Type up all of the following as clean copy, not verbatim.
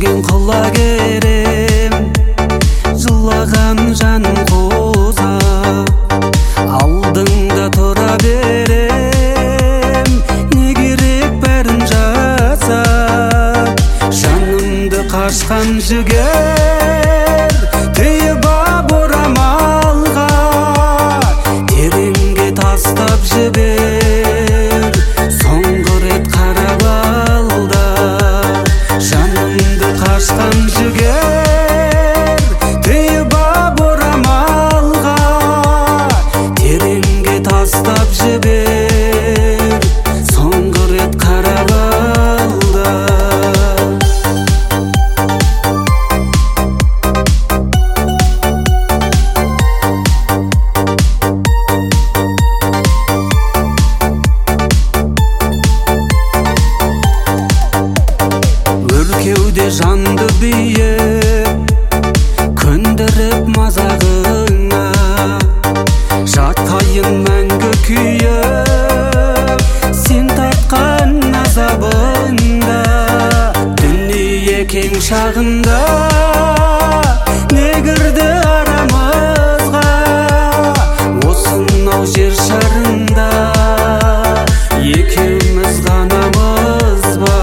сөнген құлагерім, жылаған жаным қоза, алдыңда тұра берем, не керек бәрін жаса. Жанымды қашқан жігер, тыйып ап орамалға, тереңге тастап жібер, соңғы рет қарап ал да. Жанымды қашқан жігер, тыйып ап орамалға, тереңге тастап жібер, соңғы рет қарап ал да. Өркеуде жанды биіп, көндіріп мазағыңа, жатайын мәңгі күйіп, сен тартқан азабында. Дүние кең шағында не кірді арамызға, осынау жер шарында екеуміз ғанамыз ба.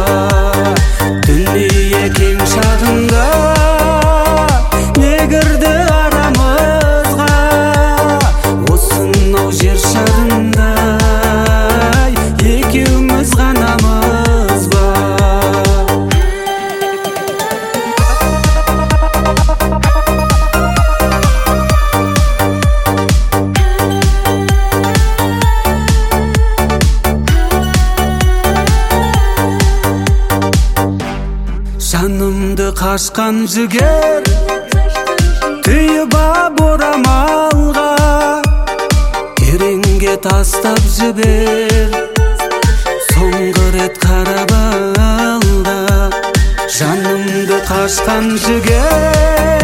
Дүние кең шағында не кірді арамызға, осынау жер шарында екеуміз ғанамыз ба. Жанымды қашқан жігер, тыйып ап орамалға, тереңге тастап жібер, соңғы рет қарап ал да. Жанымды қашқан жігер,